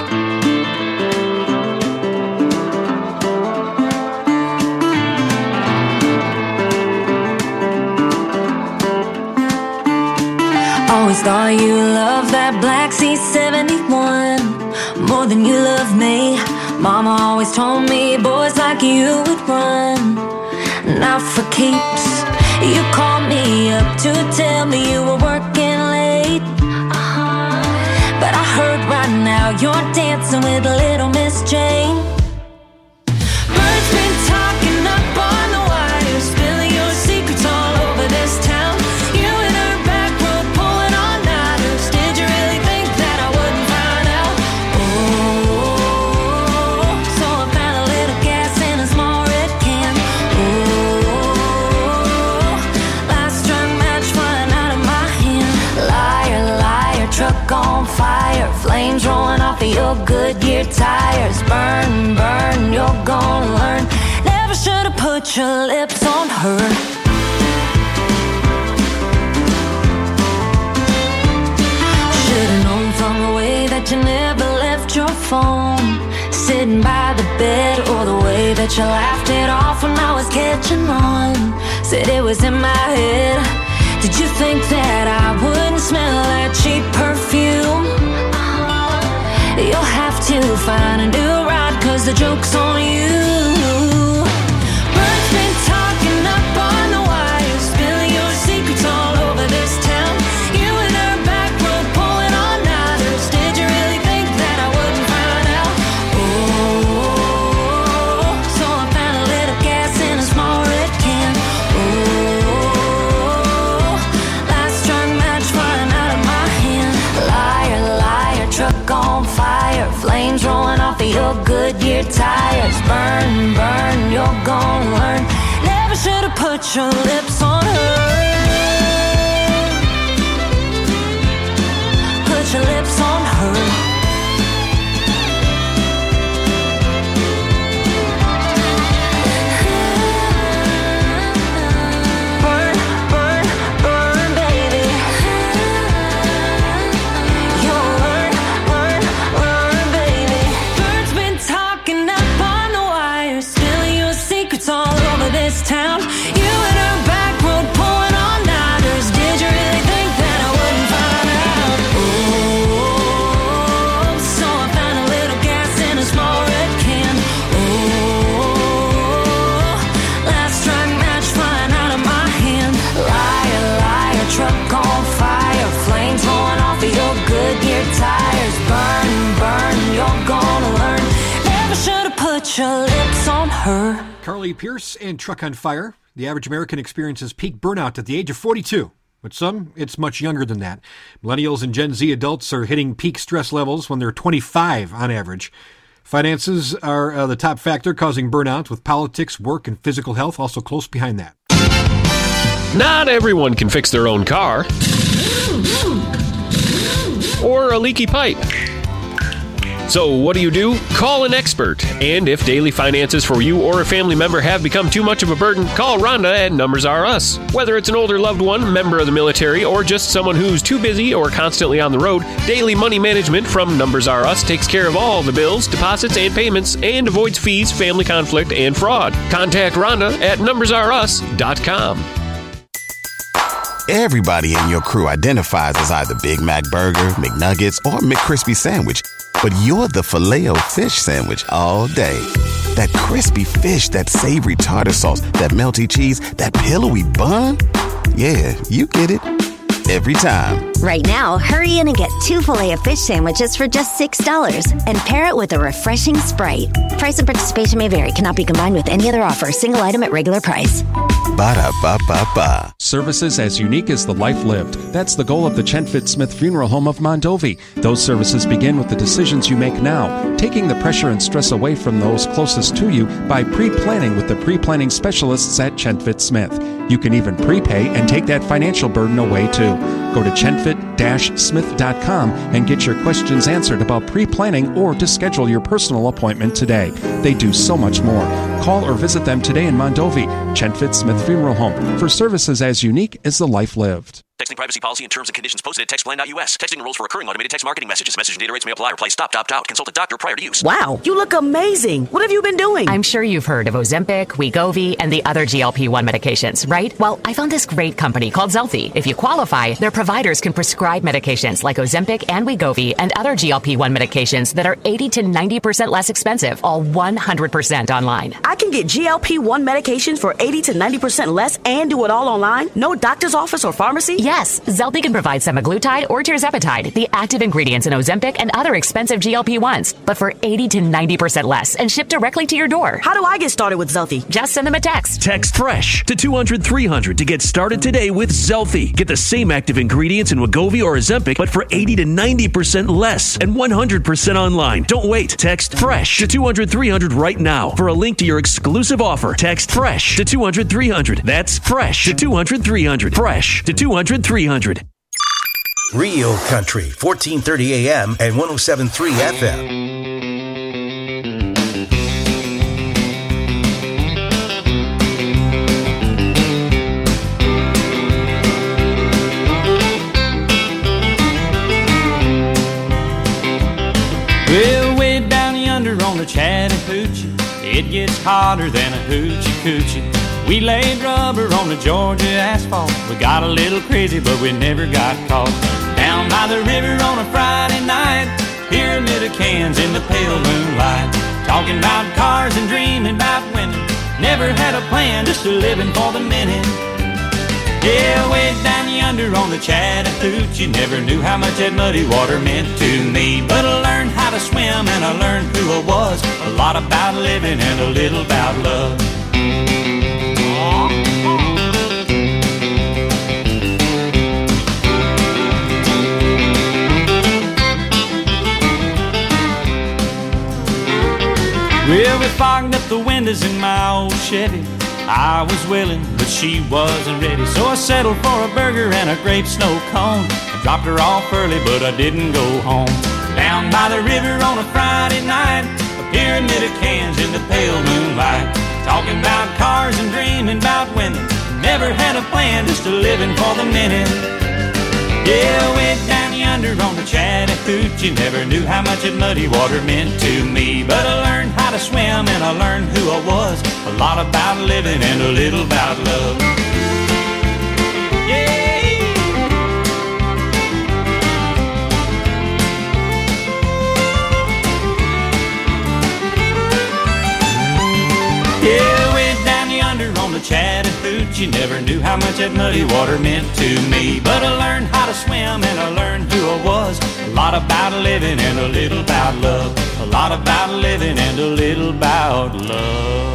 Always thought you loved that Black C71 more than you love me. Mama always told me boys like you would run, not for keeps. You called me up to tell me you were working late. But I heard right now you're dancing with little Miss Jane. Bird's been talking up on the wire, spilling your secrets all over this town. You and her back road pulling all nighters. Did you really think that I wouldn't find out? Oh, so I found a little gas in a small red can. Truck on fire, flames rolling off of your Goodyear tires. Burn, burn, you're gonna learn. Never should have put your lips on her. Should've known from the way that you never left your phone, sitting by the bed, or the way that you laughed it off when I was catching on. Said it was in my head. Did you think that I wouldn't smell that cheap perfume? You'll have to find a new ride, 'cause the joke's on you. Bird's been talking up on the wire, spilling your secrets all over this town. You and her back road pulling all nighters. Did you really think that I wouldn't find out? Oh, so I found a little gas in a small red can. Truck on fire, flames rolling off of your Goodyear tires. Burn, burn, you're gonna learn. Never should have put your lips on her. Put your lips on her. Town. You and her back road pulling on put your lips on her. Carly Pierce and Truck on Fire. The average American experiences peak burnout at the age of 42. But some, it's much younger than that. Millennials and Gen Z adults are hitting peak stress levels when they're 25 on average. Finances are the top factor causing burnout, with politics, work, and physical health also close behind that. Not everyone can fix their own car or a leaky pipe. So what do? Call an expert. And if daily finances for you or a family member have become too much of a burden, call Rhonda at Numbers R Us. Whether it's an older loved one, member of the military, or just someone who's too busy or constantly on the road, Daily Money Management from Numbers R Us takes care of all the bills, deposits, and payments, and avoids fees, family conflict, and fraud. Contact Rhonda at numbersrus.com. Everybody in your crew identifies as either Big Mac Burger, McNuggets, or McCrispy Sandwich. But you're the Filet-O-Fish Sandwich all day. That crispy fish, that savory tartar sauce, that melty cheese, that pillowy bun. Yeah, you get it. Every time. Right now, hurry in and get 2 Filet-O-Fish sandwiches for just $6. And pair it with a refreshing Sprite. Price and participation may vary. Cannot be combined with any other offer. Single item at regular price. Ba-da-ba-ba-ba. Services as unique as the life lived. That's the goal of the Chenfit Smith Funeral Home of Mondovi. Those services begin with the decisions you make now, taking the pressure and stress away from those closest to you by pre-planning with the pre-planning specialists at Chenfit Smith. You can even prepay and take that financial burden away too. Go to chenfit-smith.com and get your questions answered about pre-planning or to schedule your personal appointment today. They do so much more. Call or visit them today in Mondovi. Chenfit Smith Funeral Home, for services as unique as the life lived. Texting privacy policy and terms and conditions posted at textplan.us. Texting rules for recurring automated text marketing messages. Message and data rates may apply. Reply stop, opt out. Consult a doctor prior to use. Wow, you look amazing. What have you been doing? I'm sure you've heard of Ozempic, Wegovy, and the other GLP-1 medications, right? Well, I found this great company called Zelfie. If you qualify, their providers can prescribe medications like Ozempic and Wegovy and other GLP-1 medications that are 80 to 90% less expensive, all 100% online. I can get GLP-1 medications for 80 to 90% less and do it all online? No doctor's office or pharmacy? Yes, Zelfie can provide semaglutide or tirzepatide, the active ingredients in Ozempic and other expensive GLP-1s, but for 80 to 90% less and shipped directly to your door. How do I get started with Zelfie? Just send them a text. Text FRESH to 200-300 to get started today with Zelfie. Get the same active ingredients in Wegovy or Ozempic, but for 80 to 90% less and 100% online. Don't wait. Text FRESH to 200-300 right now for a link to your exclusive offer. Text FRESH to 200-300. That's FRESH to 200-300. FRESH to 200-300. Real Country, 1430 AM and 107.3 FM. Well, way down yonder on the Chattahoochee, it gets hotter than a hoochie coochie. We laid rubber on the Georgia asphalt. We got a little crazy, but we never got caught. Down by the river on a Friday night, pyramid of cans in the pale moonlight. Talking about cars and dreaming about women. Never had a plan, just a living for the minute. Yeah, way down yonder on the Chattahoochee, never knew how much that muddy water meant to me. But I learned how to swim and I learned who I was. A lot about living and a little about love. Well, we fogged up the windows in my old Chevy. I was willing, but she wasn't ready. So I settled for a burger and a grape snow cone. I dropped her off early, but I didn't go home. Down by the river on a Friday night, a pyramid of cans in the pale moonlight. Talking about cars and dreaming about women. Never had a plan, just a living for the minute. Yeah, way down yonder on the Chattahoochee, never knew how much that muddy water meant to me. But I learned how to swim and I learned who I was. A lot about living and a little about love. Yeah. Yeah, way down yonder on the Chattahoochee, never knew how much that muddy water meant to me. But I learned how to swim and I learned who I was. A lot about living and a little about love. A lot about living and a little about love.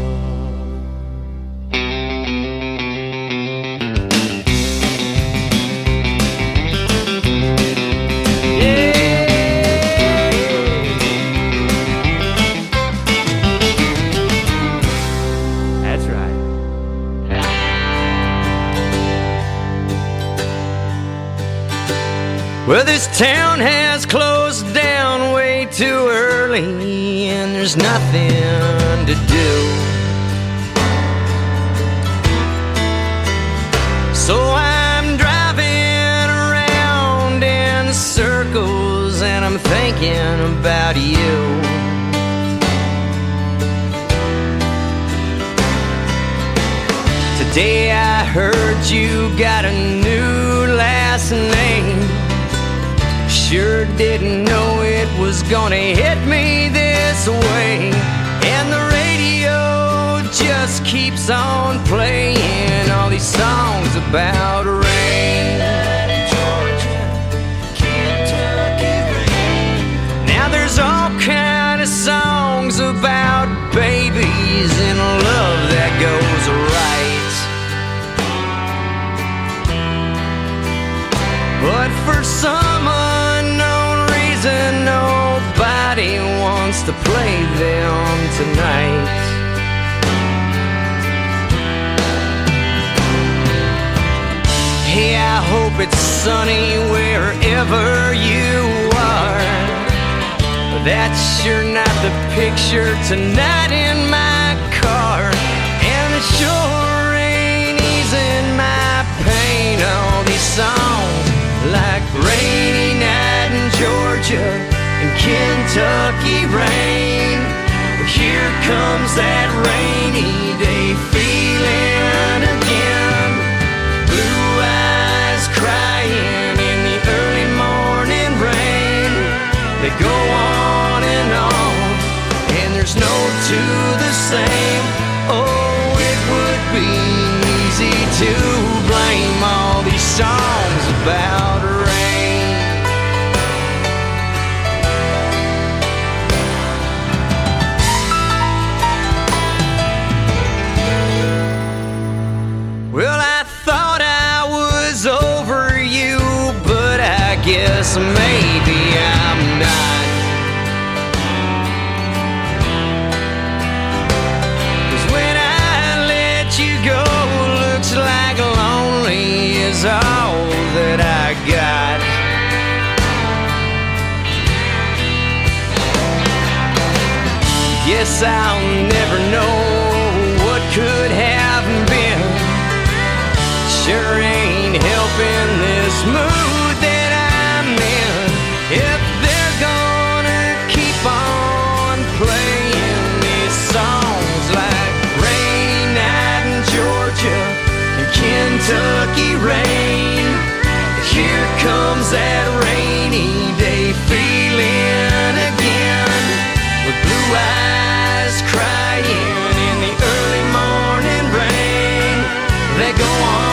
Well, this town has closed down way too early, and there's nothing to do. So I'm driving around in circles, and I'm thinking about you. Today I heard you got a new last name. Sure didn't know it was gonna hit me this way. And the radio just keeps on playing all these songs about rain. Now there's all kind of songs about babies and love that goes right. But for some nobody wants to play them tonight. Hey, I hope it's sunny wherever you are. But that's sure not the picture tonight in my car. And it sure ain't easing my pain. All these songs like Rainy Night in Georgia and Kentucky rain. Here comes that rainy day feeling again. Blue eyes crying in the early morning rain. They go on, and there's no two the same. Oh, it would be easy to blame all these songs about rain. Well, I thought I was over you, but I guess maybe I'm not. 'Cause when I let you go, looks like lonely is all that I got. Guess I'll never know what could have been. Sure ain't helping this mood that I'm in. If they're gonna keep on playing these songs like Rainy Night in Georgia and Kentucky rain, here comes that rainy day feeling again. With blue eyes crying in the early morning rain. They go on.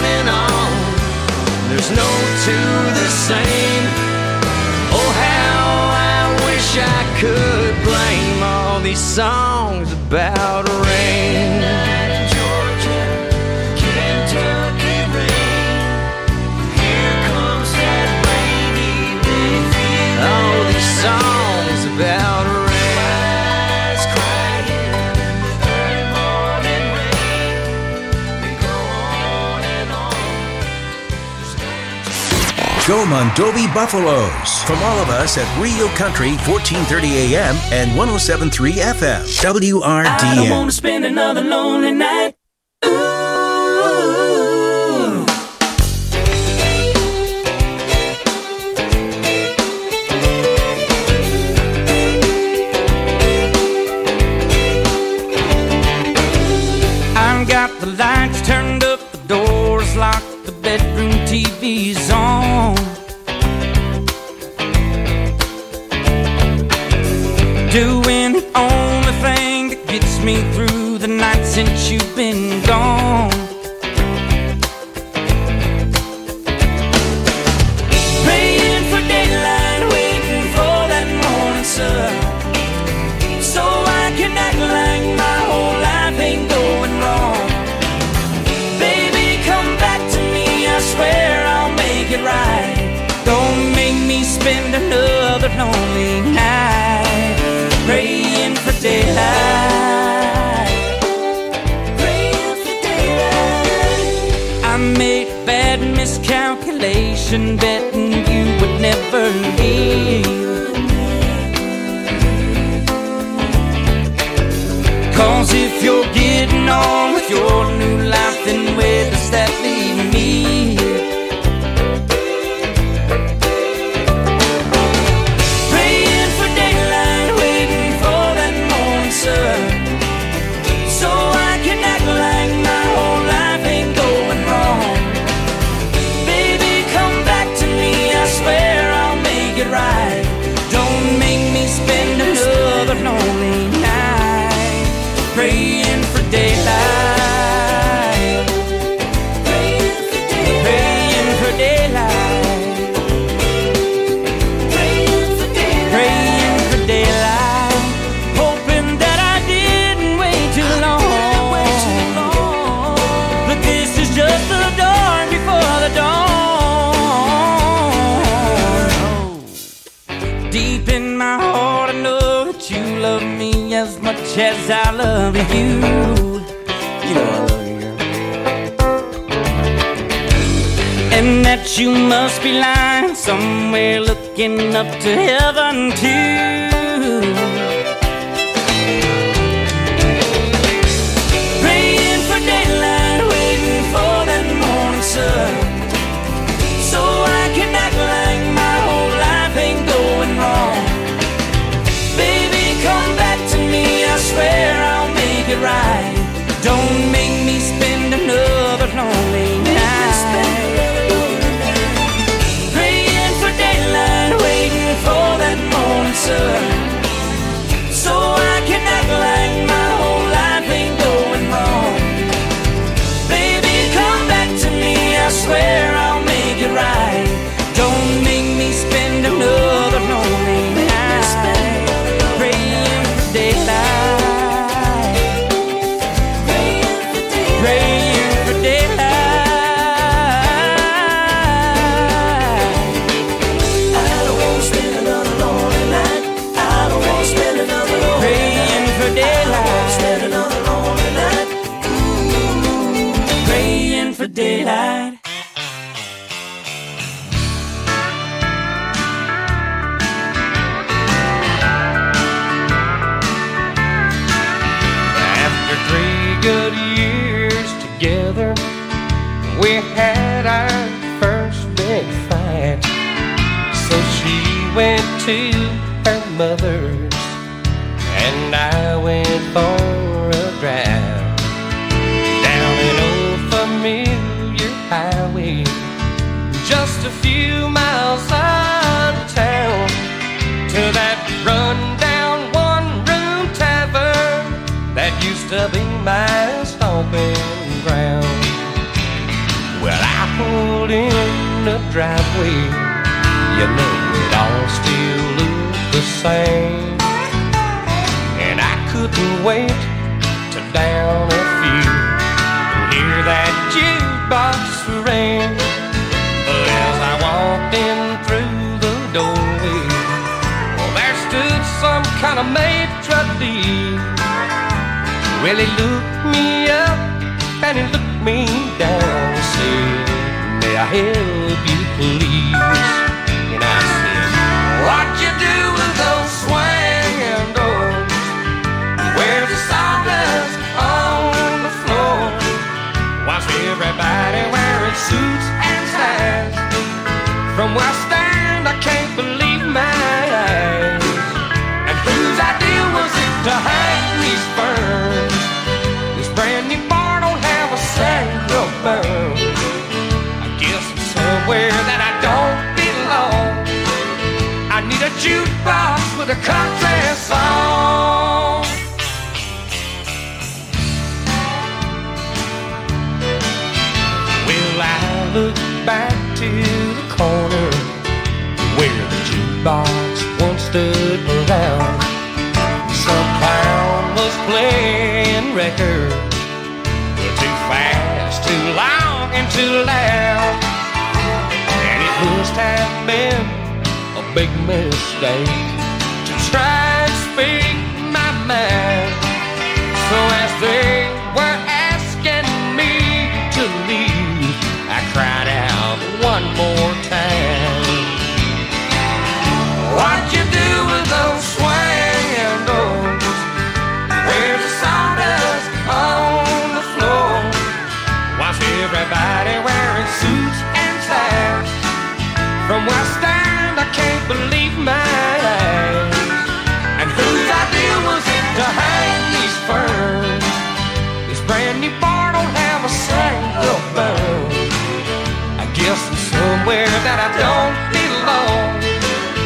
There's no two the same. Oh, how I wish I could blame all these songs about rain. Georgia, Kentucky rain. Here comes that rainy day feeling. All these songs about rain. Go Mondovi Buffaloes. From all of us at Real Country 1430 AM and 107.3 FM. WRDN. I don't want to spend another lonely night. I've got the lights turned up, the doors locked, the bedroom TV's on. Doing the only thing that gets me through the night since you've been gone. Praying for daylight. lonely night, praying for daylight, praying for daylight. I made a bad miscalculation, betting you would never leave. 'Cause if you're getting on with your new life, then where does that leave me? Praying for daylight, waiting for that morning sun, so I can act like my whole life ain't going wrong. Baby, come back to me, I swear I'll make it right. Don't make me spend another lonely night, praying for daylight, praying for daylight, praying for daylight, praying for daylight, praying for daylight, hoping that I didn't wait too long. But this is just the dawn before the dawn. Deep in my heart I know that you love me as much as I love you. You know I love you, girl. And that you must be lying somewhere looking up to heaven too. Praying for daylight, waiting for that morning sun, so I can act like my whole life ain't going wrong. Baby, come back to me, I swear I'll make it right. Don't make me spend another lonely night, praying for daylight, waiting for that morning sun, so I can act like my whole life ain't going wrong. Baby, come back to me, I swear I'll make it right. Don't make me spend another lonely night, praying for daylight, praying for daylight, praying for daylight. I don't want to spend another lonely night, I don't want to spend another lonely night, praying for daylight, I don't want to spend another lonely night, praying for daylight. After 3 good years together, we had our first big fight. So she went to her mother's and I went for a drive down an old familiar highway, just a few miles out of town, to that run-down one-room tavern that used to be my stomping ground. Well, I pulled in the driveway, you know it all still looked the same, and I couldn't wait to down a few and hear that jukebox ring. But as I walked in through the doorway, well, there stood some kind of maitre d'. Well, he looked me up and he looked me down and said, "May I help you, please?" And I said, "What you do with those swinging doors? Where's the sawdust on the floor? Why's everybody wearing suits and ties? From where I stand, I can't believe my eyes. And whose idea was it to hang these ferns? This brand new bar don't have a single burn. I guess it's somewhere that I don't belong. I need a jukebox with a country song." Well, I look back to the corner where the jukebox once stood around. Some clown was playing records, too fast, too long, and too loud. And it must have been big mistake to try and speak my mind. So as they were asking me to leave, I cried out one more time. What you do with those swinging doors? Where's the sawdust on the floor? Why's everybody wearing suits and ties? From where I stand, I can't believe my eyes. And whose idea was it to hang these ferns? This brand new bar don't have a single bird. I guess I'm somewhere that I don't